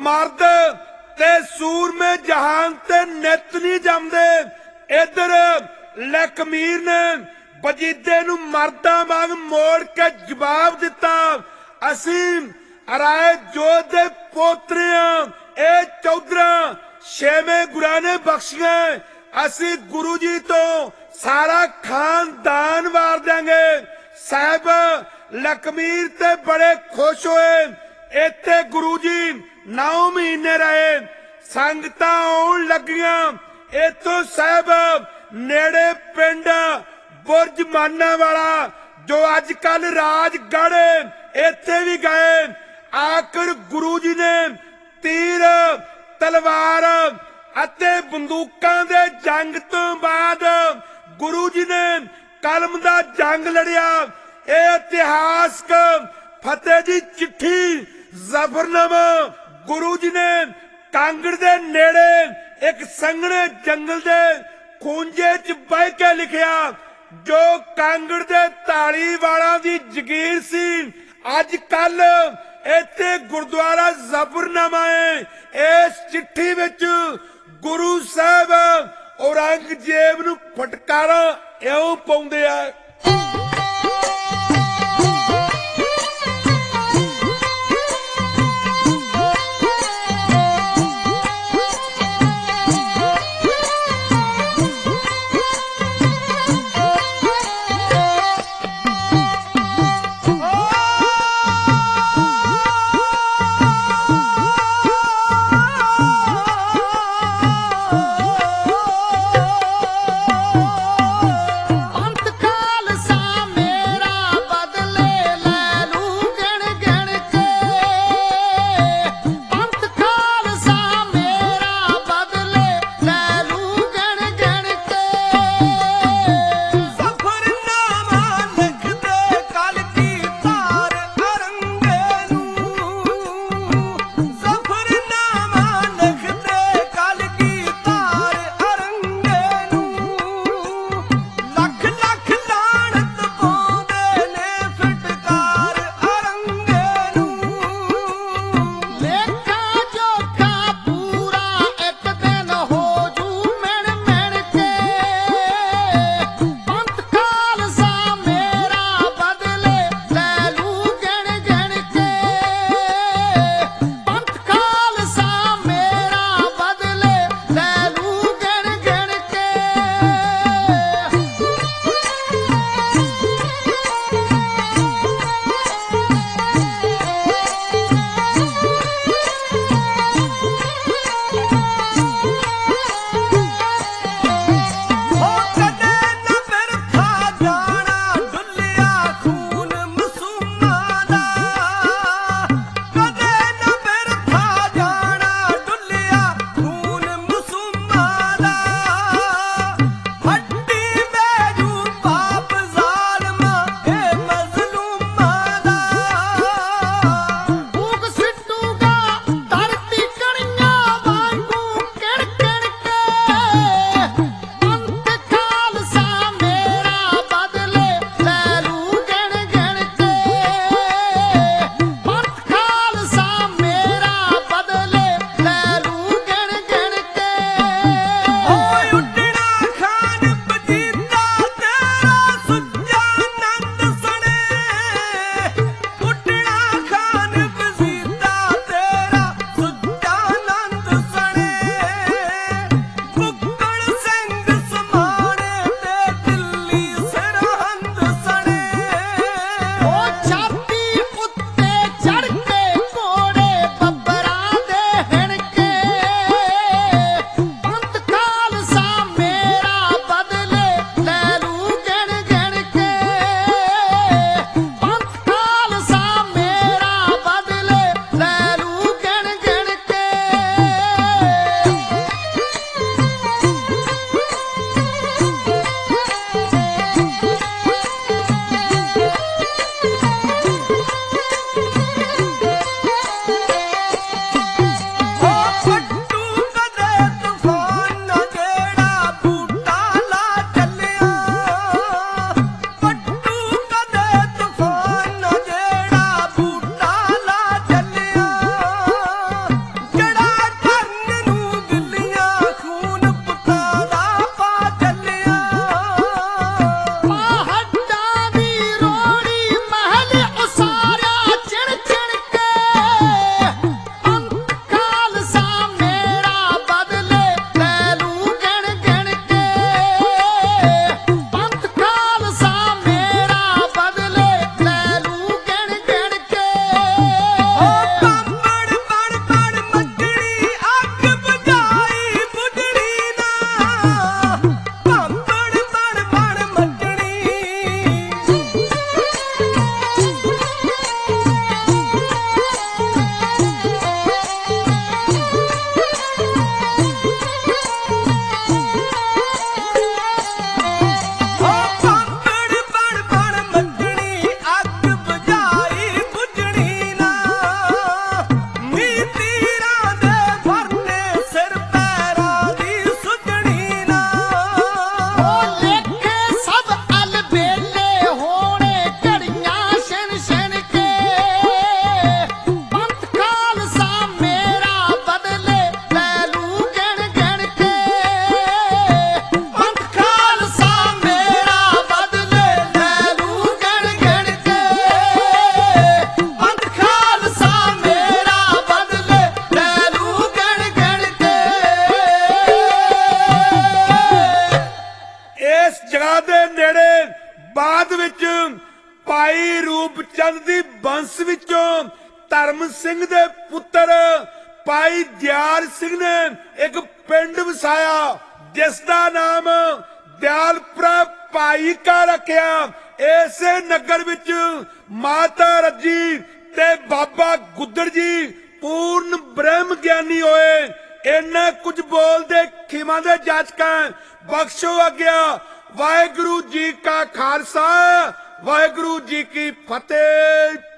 मर्द ते सूरमे जहान ते नित नहीं जमदे। इधर लखमीर ने वजीदे नूं मर्दां वांग मोड़ के जवाब दिता, असी राय जोध दे पोतरे हां, ए चौधरा छेवें गुरां ने बख्शिया, असी गुरु जी तो सारा खानदान वार देंगे। साहब लखमीर ते बड़े खुश होए। इत्थे गुरु जी 9 महीने रहे। संगतां आउण लगियां। इथों साहब नेड़े पिंड बुरज माना वाला जो अजकल राजगढ़ इत्थे भी गए। आखिर गुरु जी ने तीर तलवार अते बंदूकां दे जंग तो बाद गुरु जी ने कलम दा जंग लड़िया। यह इतिहासक फतेह जी चिट्ठी जफरनामा गुरु जी ने कांगड़ दे नेड़े एक संघने जंगल दे खूंजे च बह के लिखिया, जो कांगड़ दे धालीवाला दी जगीर सी। अज कल इत्थे गुरुद्वारा जफरनामा है। इस चिट्ठी विच गुरु साहब औरंगजेब नूं फटकारा इउं पाउंदे आ। पंथ खालसा ਚੰਦ ਦੀ ਬੰਸ ਵਿੱਚੋਂ ਧਰਮ ਸਿੰਘ ਦੇ ਪੁੱਤਰ ਭਾਈ ਦਿਆਲ ਸਿੰਘ ਨੇ ਇੱਕ ਪਿੰਡ ਵਸਾਇਆ ਜਿਸ ਦਾ ਨਾਮ ਦਿਆਲਪੁਰਾ ਭਾਈ ਕਾ ਰੱਖਿਆ। ਇਸੇ ਨਗਰ ਵਿੱਚ ਮਾਤਾ ਰੱਜੀ ਤੇ ਬਾਬਾ ਗੁੱਦਰ ਜੀ ਪੂਰਨ ਬ੍ਰਹਮ ਗਿਆਨੀ ਹੋਏ। ਇੰਨਾ ਕੁਝ ਬੋਲਦੇ ਖਿਮਾ ਦੇ ਜਾਚਕਾਂ ਬਖਸ਼ੋ ਆਗਿਆ। ਵਾਹਿਗੁਰੂ ਜੀ ਕਾ ਖਾਲਸਾ, ਵਾਹਿਗੁਰੂ ਜੀ ਕੀ ਫਤਿਹ।